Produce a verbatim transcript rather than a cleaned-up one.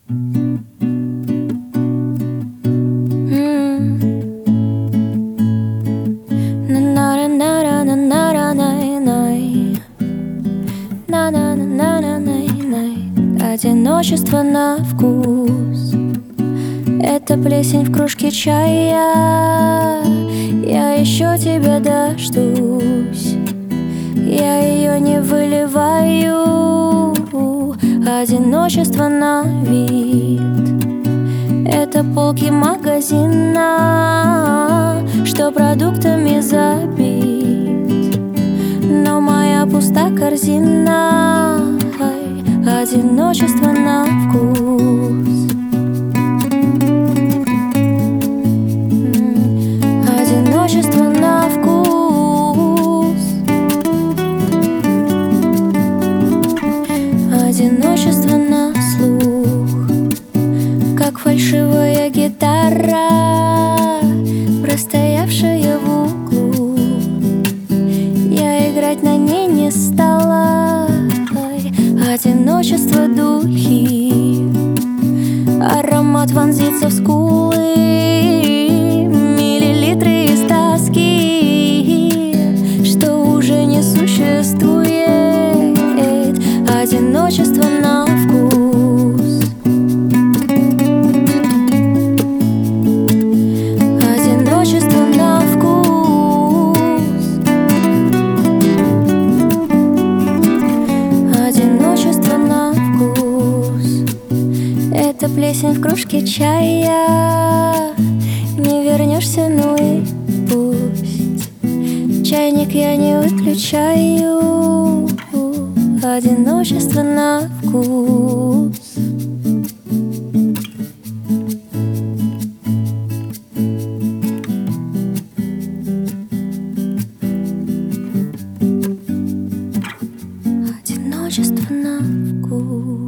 Одиночество на вкус — это плесень в кружке чая. Я еще тебя дождусь, я ее не выливаю. Одиночество на вид — это полки магазина, что продуктами забит, но моя пуста корзина. Одиночество на вкус. Одиночество на вкус. Одиночество на слух, как фальшивая гитара, простоявшая в углу. Я играть на ней не стала. Одиночество духи, аромат вонзится в скулы, миллилитры из тоски, что уже не существует. Одиночество на вкус. Одиночество на вкус. Одиночество на вкус — это плесень в кружке чая. Не вернешься, ну и пусть. Чайник я не выключаю. Одиночество на вкус. Одиночество на вкус.